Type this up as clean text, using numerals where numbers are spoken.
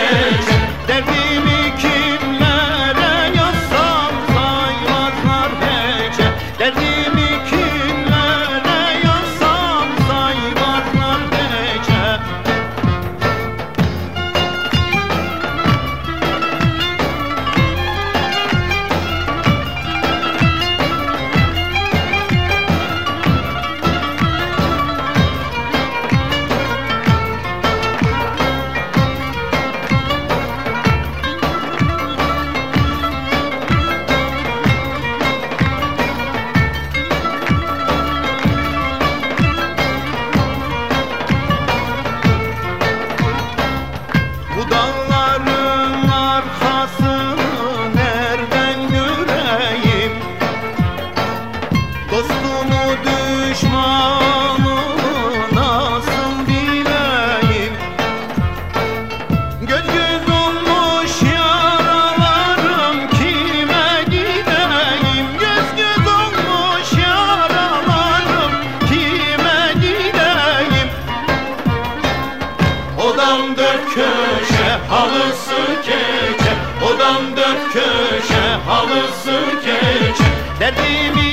gece. Derdimi kimlere yazsam saymazlar gece. Derdimi kimlere yazsam saymazlar gece. Bu dağların arkasını nereden göreyim? Dostumu düşmanımı nasıl bileyim? Göz göz olmuş yaralarım kime gideyim? Göz göz olmuş yaralarım kime gideyim? Odam dört köşe halısı gece. Odam dört köşe halısı gece. Derdimi